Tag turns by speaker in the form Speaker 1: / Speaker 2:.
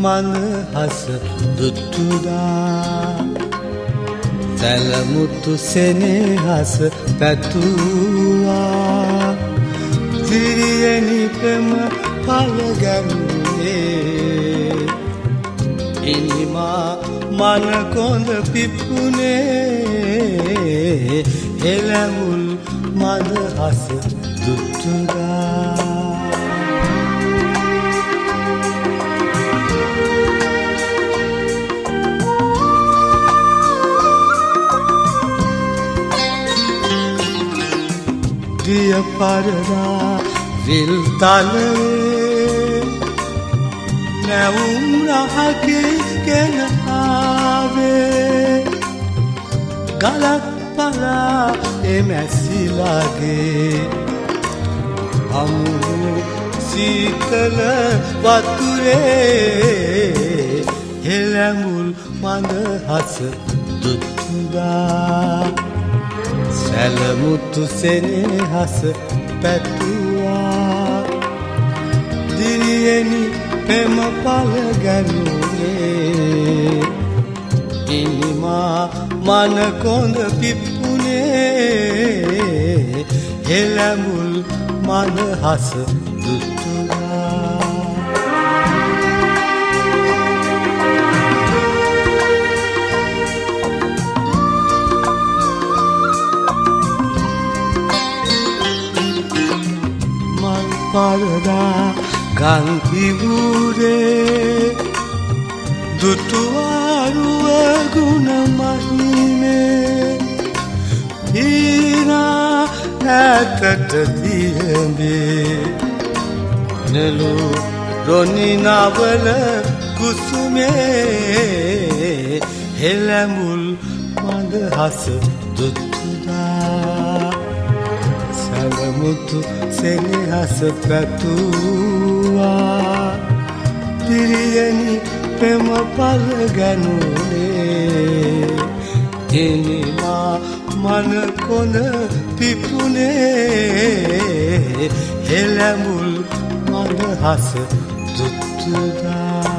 Speaker 1: මනහස දුටුදා සැලමුතු සෙනෙහස පැතුවා දිරියනි ප්‍රම පලගන්නේ ඉනිමා මන කොඳ පිපුනේ එළමුල් මනහස දුටුදා දිය පරදා විල් තලවේ නැවුම් රහකේ ගෙන ආවේ ගලක් පලා එමැසිලාගේ අමු සීතල වතුරේ හෙළමුල් මඳහස දුටුදා සැලමුතු සෙනෙහස පැතුවා දිරියනි පෙම පලගැනුනේ ඉනිමා මන කොඳ පිප්පුනේ හෙළමුල් මනහස දුටුදා පරදා ගන්තිවූරේ දුටුවාරුව ගුණ මහිනේ හීනා ඇතට තියඹේ නෙළු රොනිනවල කුසුමේ හෙළමුල් මඳහස දුටුදා සැලමුතු සෙනෙහස පැතුවා දිරියනි පෙම පලගැනුනේ එනිමා මන කොන පිපුනේ හෙළමුල් මඳහස දුටුදා